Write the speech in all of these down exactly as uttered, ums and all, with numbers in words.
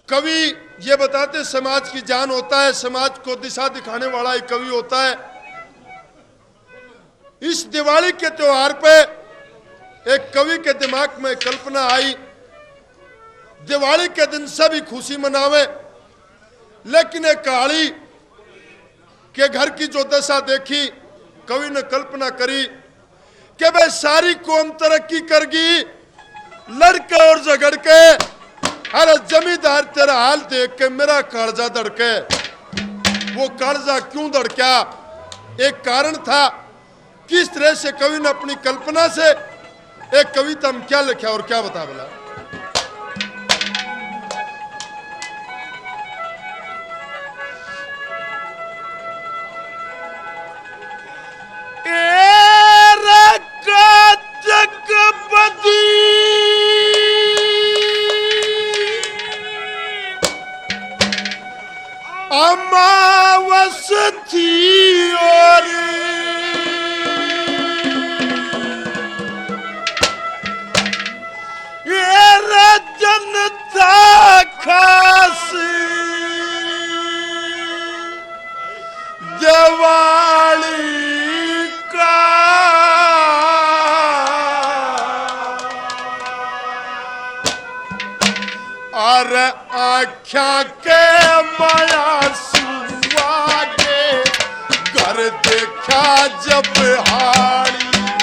कवि ये बताते समाज की जान होता है, समाज को दिशा दिखाने वाला एक कवि होता है। इस दिवाली के त्योहार पे एक कवि के दिमाग में कल्पना आई, दिवाली के दिन सभी खुशी मनावे, लेकिन एक कहाड़ी के घर की जो दशा देखी, कवि ने कल्पना करी कि भाई सारी कौम तरक्की करगी, लड़के और झगड़ के, अरे जमींदार तेरा हाल देख के मेरा कालजा धड़के। वो कालजा क्यों धड़का? एक कारण था। किस तरह से कवि ने अपनी कल्पना से एक कविता में क्या लिखा और क्या बता बोला। अमावस थी और ये जनता खास दिवाली का और आख्या के माया घर देखा जब हारी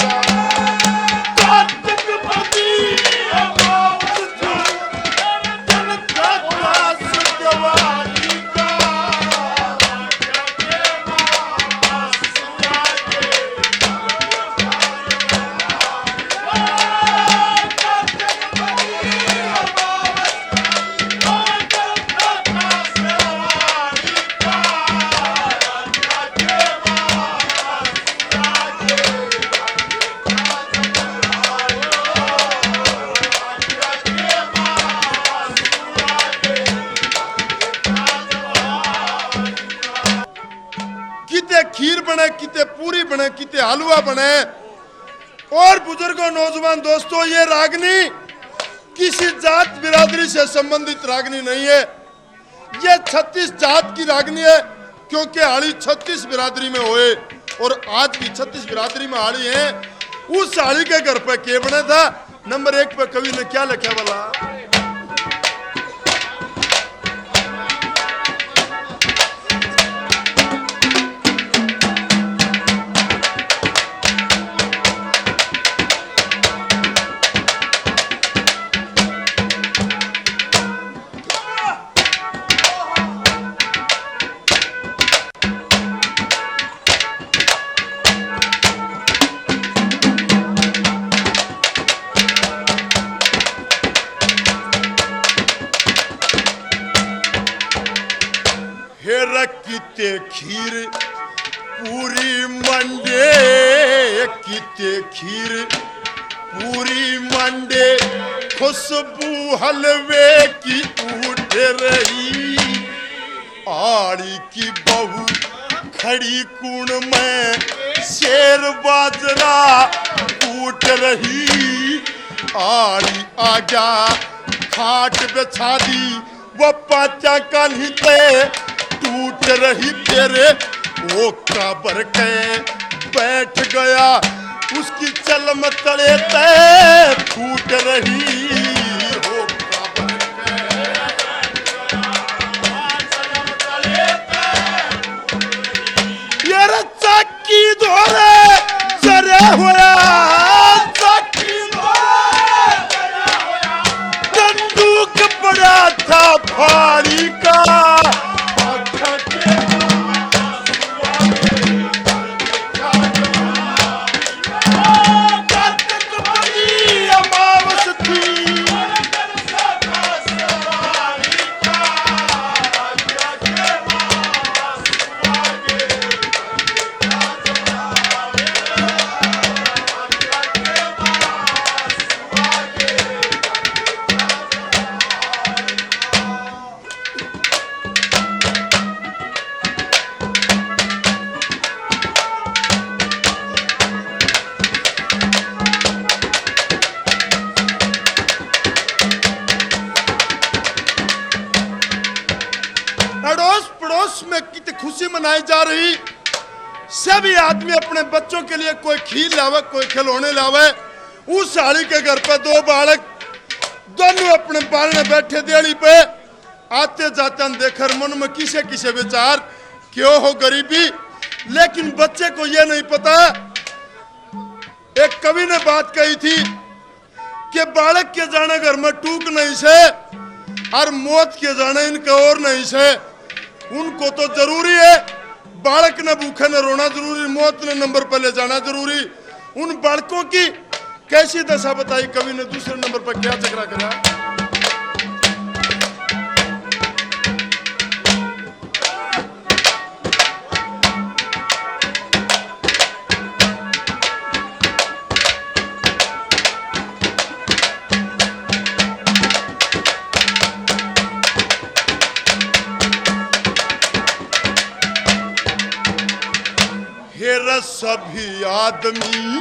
खीर बने, किते पूरी बने, किते हलवा बने। और बुजुर्गों, नौजवान दोस्तों, ये रागनी किसी जात बिरादरी से संबंधित रागनी नहीं है। ये छत्तीस जात की रागनी है, क्योंकि हाड़ी छत्तीस बिरादरी में हुए और आज भी छत्तीस बिरादरी में हाड़ी है। उस हाड़ी के घर पे के बने था। नंबर एक पे कवि ने क्या लिखा बोला, किते खीर पूरी मंडे, किते खीर पूरी मंडे, खुशबू हलवे की उठ रही। आड़ी की बहू खड़ी कूण में शेर बाजरा कूट रही। आड़ी आजा खाट बिछा दी, वो पाचा कान्हिते टूट रही तेरे वो काबर के बैठ गया, उसकी चलम तले ते फूट रही। हो काबर के चलम तले ते ये रच्चा की धोरे जरे होया, चाकी धोरे जरे होया। बंदूक पड़ा था फाड़ी का, पड़ोस में कितनी खुशी मनाई जा रही। सभी आदमी अपने बच्चों के लिए कोई खील लावे, कोई खिलौने लावे। उस साड़ी के घर पे दो बालक दोनों अपने बाल में बैठे देड़ी पे आते जाते देखकर मन में किसे किसे विचार क्यों हो गरीबी। लेकिन बच्चे को यह नहीं पता। एक कवि ने बात कही थी कि बालक के जाने घर में टूक नहीं से और मौत के जाने इनका और नहीं से। उनको तो जरूरी है, बालक ने भूखे ने रोना जरूरी, मौत ने नंबर पर ले जाना जरूरी। उन बालकों की कैसी दशा बताई कवि ने, दूसरे नंबर पर क्या चक्रा करा। हेरा सभी आदमी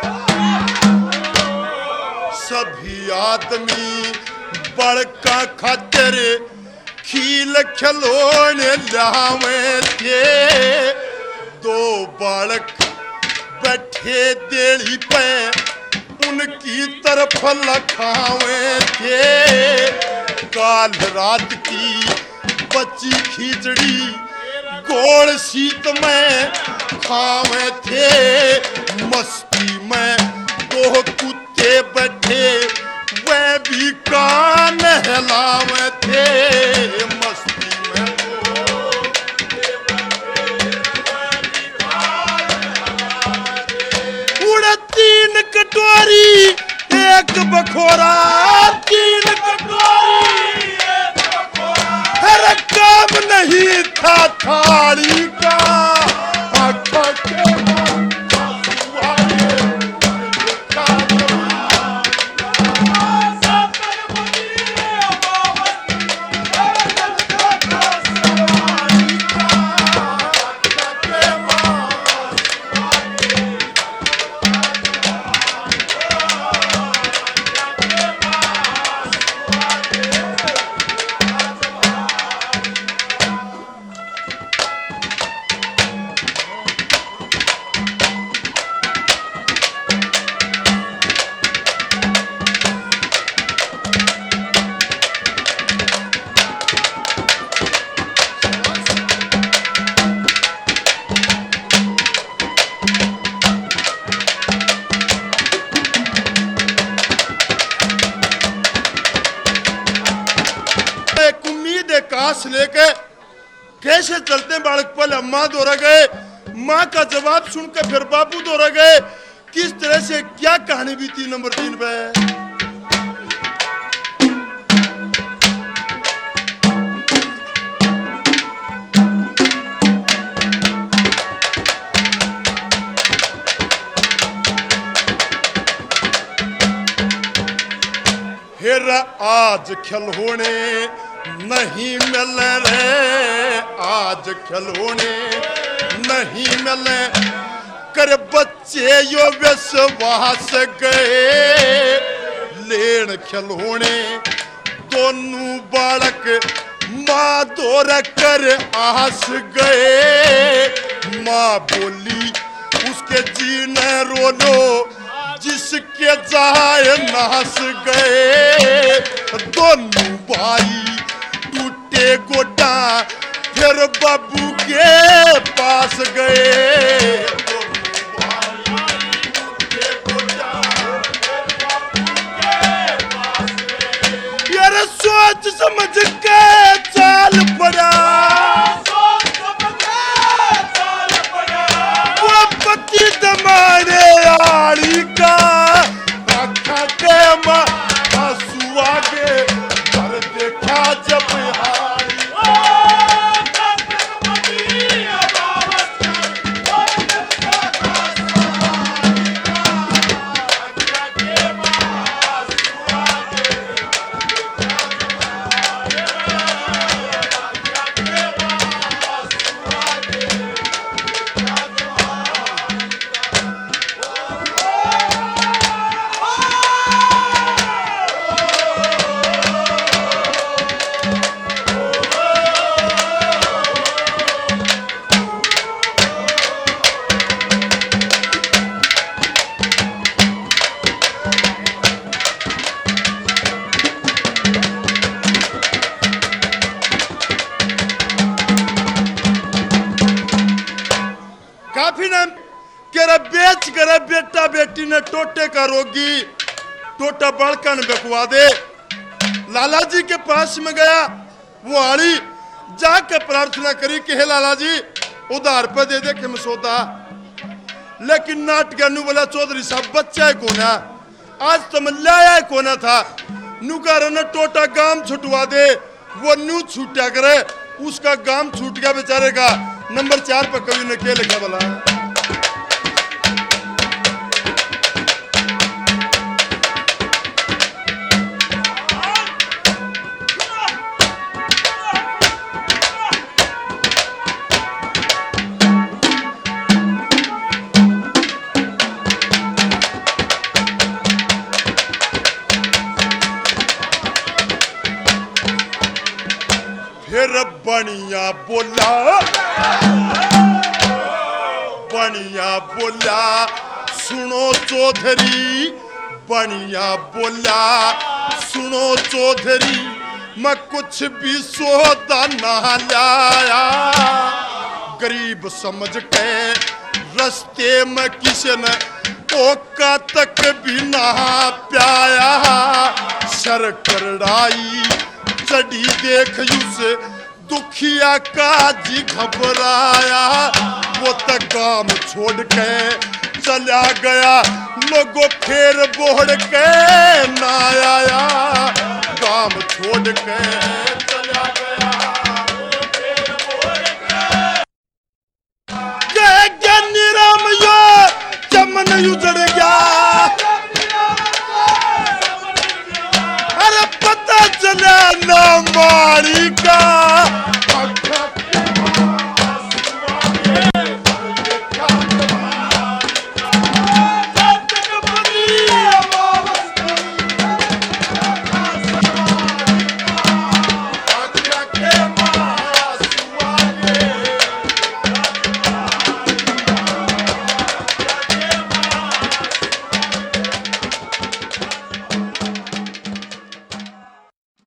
सभी आदमी बड़का खातिर खील खिलौने लावे थे। दो बालक बैठे देड़ी पे उनकी तरफ लखावे थे। काल रात की बची खिचड़ी गोल शीत में खावे थे। मस्ती में दो कुत्ते बैठे वे भी कान हिलावे थे। मस्ती में दो कुत्ते बैठे वे भी कान हिलावे थे। उड़े तीन कटोरी एक बखोरा, तीन कटोरी एक बखोरा। हर काम नहीं था थाली का। काश लेके कैसे चलते बालक, पहले अम्मा दौरा गए, माँ का जवाब सुनकर फिर बापू दौरा गए। किस तरह से क्या कहानी बीती नंबर तीन पे। हेरा आज खिलौने नहीं मिल रहे, आज खिलौने नहीं मिले। कर बच्चे यो विश्वास गए लेन खिलौने। दोनों बालक माँ दौर कर आस गए। माँ बोली उसके जीने रो लो जिसके जाए नास गए। दोनों भाई टूटे गोटा फिर बाबू के पास गए। यार सोच समझ के चाल पड़ा, वो पति दमारे आड़ी का आखा के माँ आंसू आगे कर देखा जब हारी। करे बेच करे बेटा बेटी ने टोटे का रोगी टोटा बड़कन बेकुआ दे। लाला जी के पास में गया, वो आड़ी जाके प्रार्थना करी कि हे लाला जी उधार पे दे दे के मसौदा। लेकिन नाट गया नु बोला चौधरी साहब बच्चा है कोना, आज तो मैं लाया है कोना था, नुकार ने टोटा गाम छुटवा दे। वो न्यू छूटा करे, उसका गाम छूट गया बेचारे का। नंबर चार पर कवि ने क्या लिखा बोला, फिर बनिया बोला बनिया बोला सुनो चौधरी, बनिया बोला सुनो चौधरी, मैं कुछ भी सौदा ना लाया। गरीब समझ के रस्ते में किसी ने ओका तक भी ना प्याया। सर करड़ाई चढ़ी देख उसे दुखिया का जी घबराया। वो तक गाम छोड़ के चला गया, लोगों फेर बोड़ के ना आया। गाम छोड़ के चला गया।